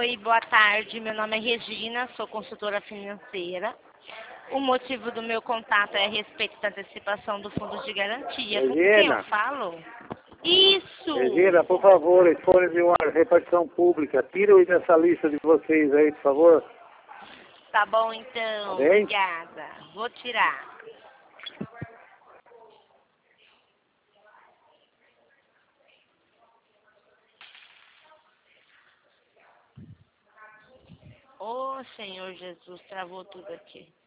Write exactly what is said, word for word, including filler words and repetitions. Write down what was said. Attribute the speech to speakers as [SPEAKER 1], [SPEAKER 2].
[SPEAKER 1] Oi, boa tarde. Meu nome é Regina, sou consultora financeira. O motivo do meu contato é a respeito da antecipação do fundo de garantia. Com quem eu
[SPEAKER 2] Regina,
[SPEAKER 1] falo? Isso!
[SPEAKER 2] Regina, por favor, esse fone de uma repartição pública, tira aí dessa lista de vocês aí, por favor.
[SPEAKER 1] Tá bom, então.
[SPEAKER 2] Tá bem?
[SPEAKER 1] Obrigada. Vou tirar. Ô, Senhor Jesus, travou tudo aqui.